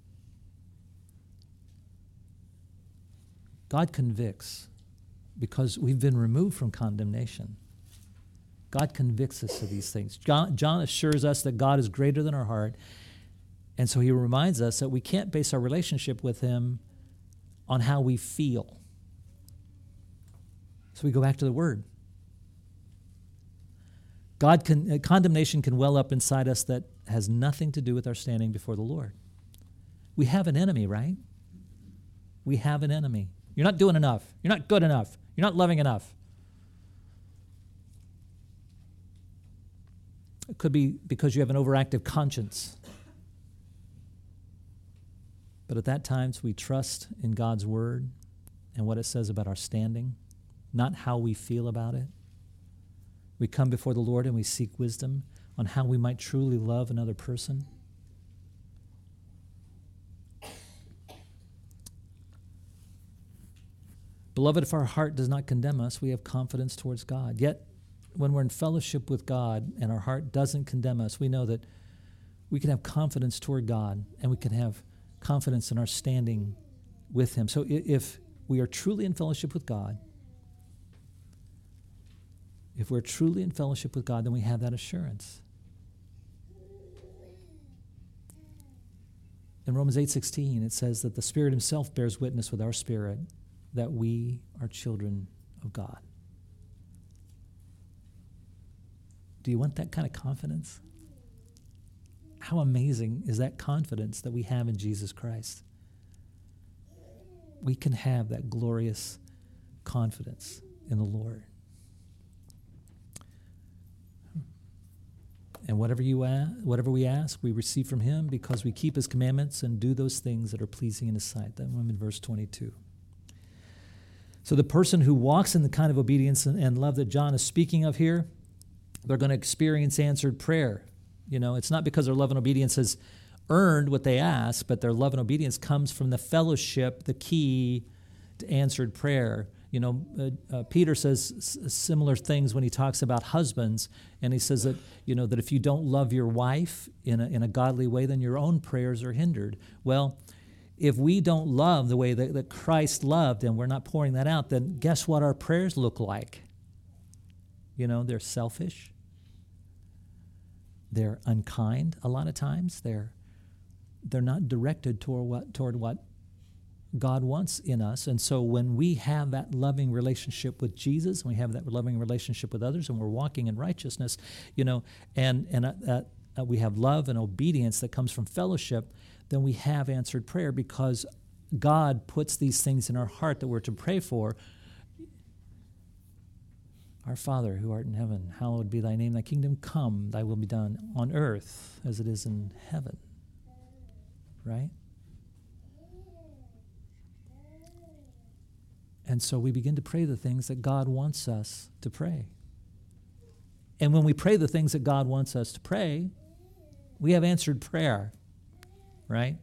God convicts because we've been removed from condemnation. God convicts us of these things. John, John assures us that God is greater than our heart, and so he reminds us that we can't base our relationship with him on how we feel. So we go back to the Word. God can, uh, condemnation can well up inside us that has nothing to do with our standing before the Lord. We have an enemy, right? We have an enemy. You're not doing enough. You're not good enough. You're not loving enough. It could be because you have an overactive conscience. But at that times, we trust in God's Word and what it says about our standing, not how we feel about it. We come before the Lord and we seek wisdom on how we might truly love another person. Beloved, if our heart does not condemn us, we have confidence towards God. Yet, when we're in fellowship with God and our heart doesn't condemn us, we know that we can have confidence toward God and we can have confidence in our standing with him. So if we are truly in fellowship with God, if we're truly in fellowship with God, then we have that assurance. In Romans eight sixteen, it says that the Spirit himself bears witness with our spirit that we are children of God. Do you want that kind of confidence? How amazing is that confidence that we have in Jesus Christ? We can have that glorious confidence in the Lord. And whatever you ask, whatever we ask, we receive from him because we keep his commandments and do those things that are pleasing in his sight. That one in verse twenty-two. So the person who walks in the kind of obedience and, and love that John is speaking of here, they're going to experience answered prayer. You know, it's not because their love and obedience has earned what they ask, but their love and obedience comes from the fellowship, the key to answered prayer. You know, uh, uh, Peter says s- similar things when he talks about husbands, and he says that, you know, that if you don't love your wife in a, in a godly way, then your own prayers are hindered. Well, if we don't love the way that, that Christ loved and we're not pouring that out, then guess what our prayers look like? You know, they're selfish. They're unkind a lot of times. They're they're not directed toward what toward what God wants in us. And so when we have that loving relationship with Jesus, and we have that loving relationship with others, and we're walking in righteousness, you know, and and uh, uh, we have love and obedience that comes from fellowship, then we have answered prayer because God puts these things in our heart that we're to pray for. Our Father, who art in heaven, hallowed be thy name. Thy kingdom come, thy will be done on earth as it is in heaven. Right? And so we begin to pray the things that God wants us to pray. And when we pray the things that God wants us to pray, we have answered prayer. Right?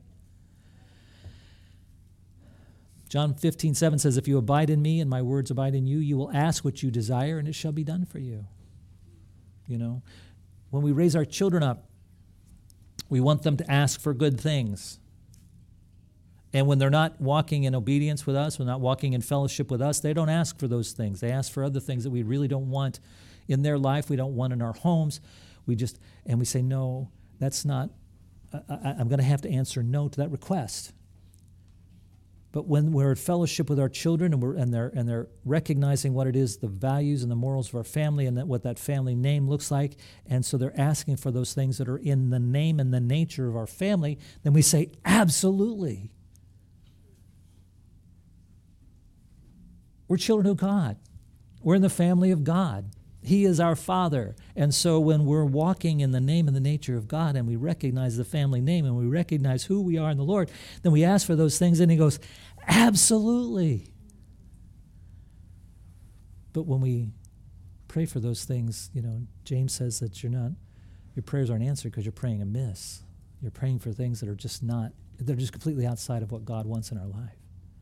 John fifteen seven says, if you abide in me and my words abide in you, you will ask what you desire and it shall be done for you. You know, when we raise our children up, we want them to ask for good things. And when they're not walking in obedience with us, when they're not walking in fellowship with us, they don't ask for those things. They ask for other things that we really don't want in their life. We don't want in our homes. We just, and we say, no, that's not, I, I, I'm going to have to answer no to that request. But when we're in fellowship with our children and we're and they're and they're recognizing what it is, the values and the morals of our family, and that what that family name looks like, and so they're asking for those things that are in the name and the nature of our family, then we say, absolutely. We're children of God. We're in the family of God. He is our Father. And so when we're walking in the name and the nature of God and we recognize the family name and we recognize who we are in the Lord, then we ask for those things and he goes, absolutely. But when we pray for those things, you know, James says that you're not, your prayers aren't answered because you're praying amiss, You're praying for things that are just not, they're just completely outside of what God wants in our life.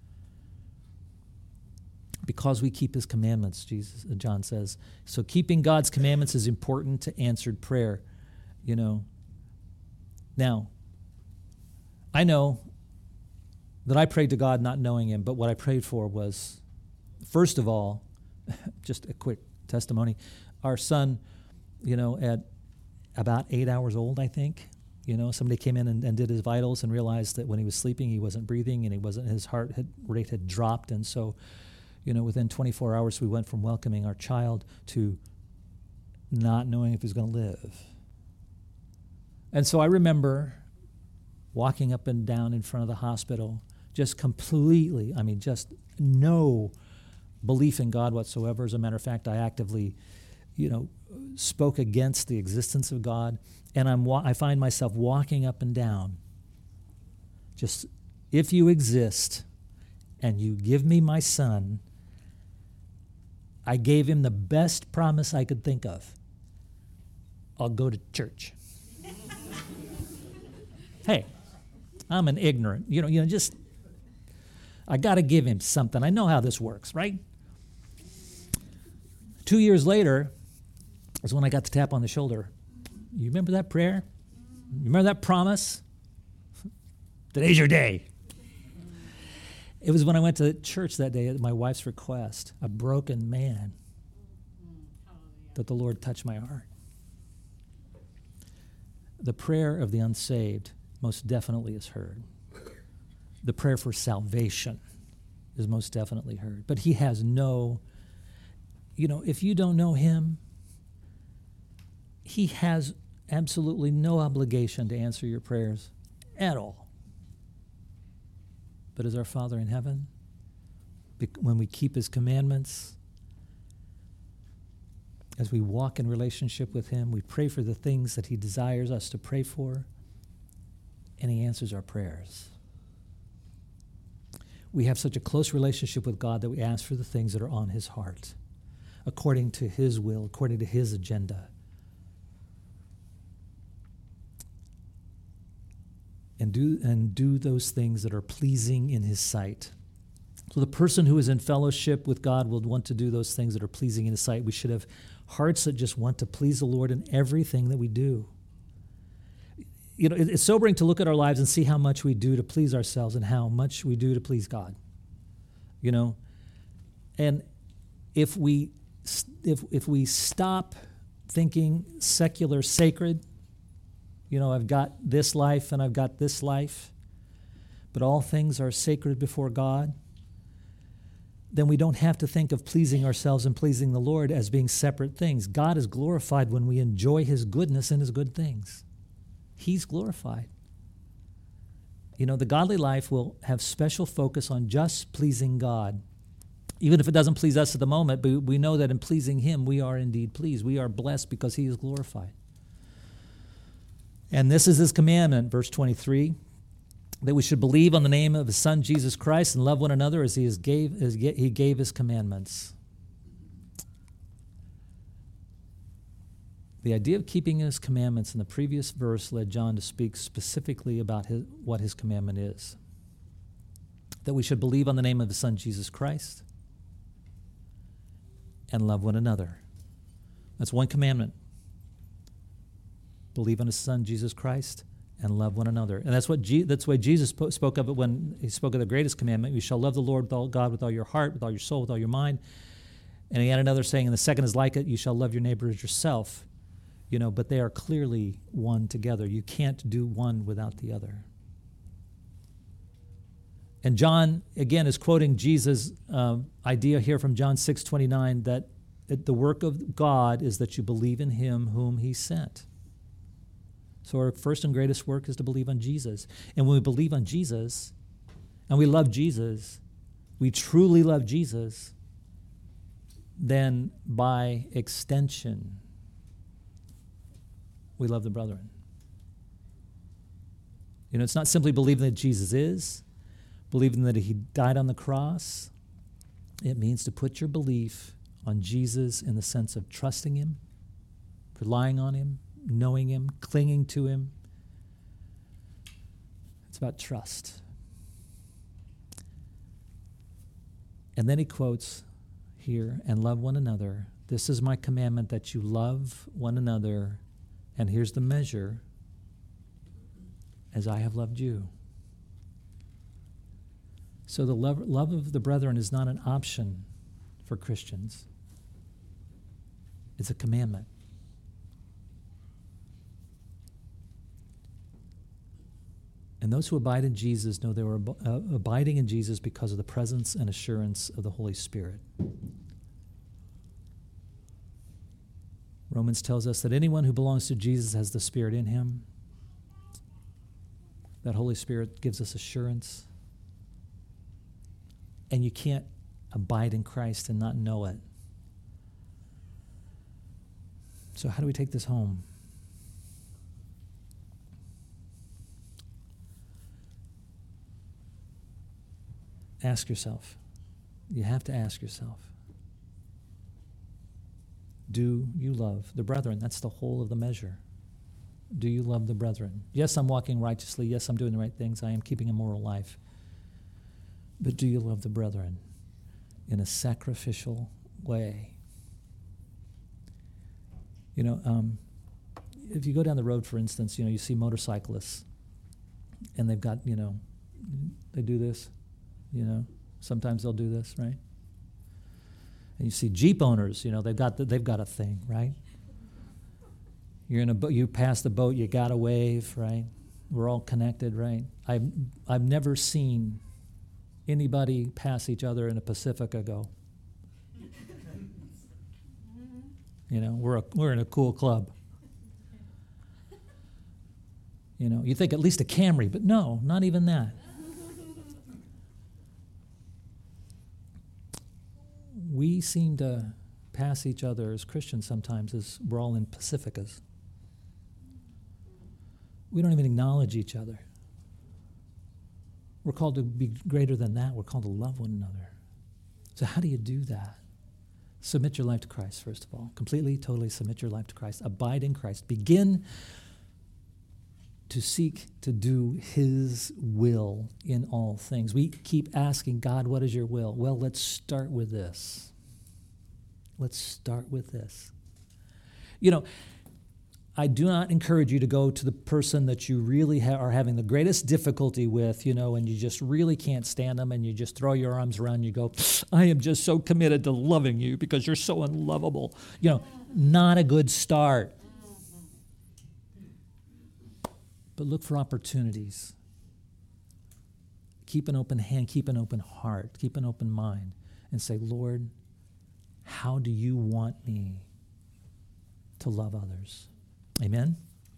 Because we keep his commandments, Jesus, uh, John says. So keeping God's commandments is important to answered prayer, you know. Now, I know that I prayed to God not knowing him, but what I prayed for was, first of all, just a quick testimony. Our son, you know, at about eight hours old, I think, you know, somebody came in and, and did his vitals and realized that when he was sleeping, he wasn't breathing and he wasn't, his heart had, rate had dropped. And so, you know, within twenty-four hours, we went from welcoming our child to not knowing if he was going to live. And so I remember walking up and down in front of the hospital, just completely, I mean, just no belief in God whatsoever. As a matter of fact, I actively, you know, spoke against the existence of God. And I'm wa- I find myself walking up and down, just, if you exist and you give me my son, I gave him the best promise I could think of. I'll go to church. Hey, I'm an ignorant, you know, you know, just, I got to give him something. I know how this works, right? Two years later is when I got the tap on the shoulder. You remember that prayer? You remember that promise? Today's your day. It was when I went to church that day at my wife's request, a broken man, that the Lord touched my heart. The prayer of the unsaved most definitely is heard. The prayer for salvation is most definitely heard. But he has no, you know, if you don't know him, he has absolutely no obligation to answer your prayers at all. But as our Father in heaven, when we keep his commandments, as we walk in relationship with him, we pray for the things that he desires us to pray for, and he answers our prayers. We have such a close relationship with God that we ask for the things that are on his heart, according to his will, according to his agenda. And do and do those things that are pleasing in his sight. So the person who is in fellowship with God will want to do those things that are pleasing in his sight. We should have hearts that just want to please the Lord in everything that we do. You know, it's sobering to look at our lives and see how much we do to please ourselves and how much we do to please God. You know, and if we if if we stop thinking secular sacred, you know, I've got this life and I've got this life, but all things are sacred before God, then we don't have to think of pleasing ourselves and pleasing the Lord as being separate things. God is glorified when we enjoy his goodness and his good things. He's glorified. You know, the godly life will have special focus on just pleasing God. Even if it doesn't please us at the moment, but we know that in pleasing him, we are indeed pleased. We are blessed because he is glorified. And this is his commandment, verse twenty-three, that we should believe on the name of his Son, Jesus Christ, and love one another as he, has gave, as he gave his commandments. The idea of keeping his commandments in the previous verse led John to speak specifically about his, what his commandment is. That we should believe on the name of his Son, Jesus Christ, and love one another. That's one commandment. Believe on his Son, Jesus Christ, and love one another. And that's what Je- that's the way Jesus po- spoke of it when he spoke of the greatest commandment. You shall love the Lord God with all your heart, with all your soul, with all your mind. And he had another saying, and the second is like it, you shall love your neighbor as yourself. You know, but they are clearly one together. You can't do one without the other. And John, again, is quoting Jesus' uh, idea here from John six twenty-nine, that it, the work of God is that you believe in him whom he sent. So our first and greatest work is to believe on Jesus. And when we believe on Jesus, and we love Jesus, we truly love Jesus, then by extension, we love the brethren. You know, it's not simply believing that Jesus is, believing that he died on the cross. It means to put your belief on Jesus in the sense of trusting him, relying on him, knowing him, clinging to him, It's about trust. And then he quotes here, and love one another. This is my commandment, that you love one another. And here's the measure, as I have loved you. So the love, love of the brethren is not an option for Christians. It's a commandment. And those who abide in Jesus know they were ab- uh, abiding in Jesus because of the presence and assurance of the Holy Spirit. Romans tells us that anyone who belongs to Jesus has the Spirit in him. That Holy Spirit gives us assurance. And you can't abide in Christ and not know it. So how do we take this home? Ask yourself. You have to ask yourself. Do you love the brethren? That's the whole of the measure. Do you love the brethren? Yes, I'm walking righteously. Yes, I'm doing the right things. I am keeping a moral life. But do you love the brethren in a sacrificial way? You know, um, if you go down the road, for instance, you know, you see motorcyclists, and they've got, you know, they do this, you know. Sometimes they'll do this, right? And you see Jeep owners, you know, they've got the, they've got a thing, right? You're in a boat, you pass the boat, you got to wave, right? We're all connected, right? I've I've never seen anybody pass each other in a Pacifica go. You know, we're a, we're in a cool club. You know, you think at least a Camry, but no, not even that. We seem to pass each other as Christians sometimes as we're all in Pacificas. We don't even acknowledge each other. We're called to be greater than that. We're called to love one another. So how do you do that? Submit your life to Christ, first of all. Completely, totally submit your life to Christ. Abide in Christ. Begin to seek to do His will in all things. We keep asking, God, what is your will? Well, let's start with this. Let's start with this. You know, I do not encourage you to go to the person that you really ha- are having the greatest difficulty with, you know, and you just really can't stand them, and you just throw your arms around and you go, I am just so committed to loving you because you're so unlovable. You know, not a good start. But look for opportunities. Keep an open hand, keep an open heart, keep an open mind, and say, Lord, how do you want me to love others? Amen?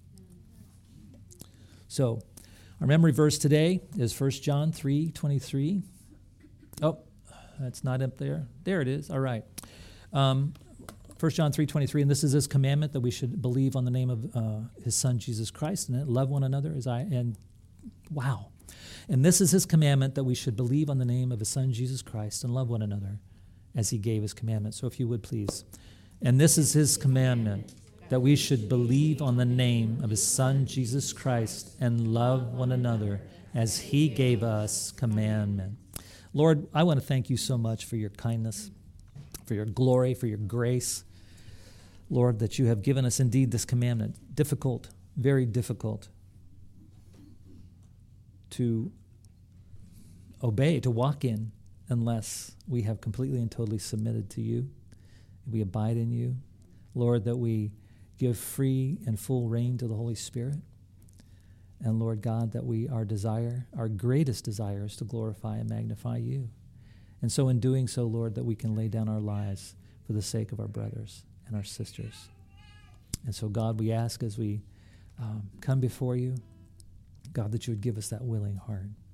So, our memory verse today is First John three twenty-three. Oh, that's not up there. There it is. All right. Um, First John three twenty-three, and this is His commandment, that we should believe on the name of uh, His Son, Jesus Christ, and love one another as I, and wow. And this is His commandment, that we should believe on the name of His Son, Jesus Christ, and love one another as He gave His commandment. So if you would, please. And this is His commandment, that we should believe on the name of His Son, Jesus Christ, and love one another as He gave us commandment. Lord, I want to thank you so much for your kindness, for your glory, for your grace. Lord, that you have given us indeed this commandment, difficult, very difficult to obey, to walk in, unless we have completely and totally submitted to you. We abide in you. Lord, that we give free and full reign to the Holy Spirit. And Lord God, that we, our desire, our greatest desire is to glorify and magnify you. And so in doing so, Lord, that we can lay down our lives for the sake of our brothers and our sisters. And so, God, we ask as we um, come before you, God, that you would give us that willing heart.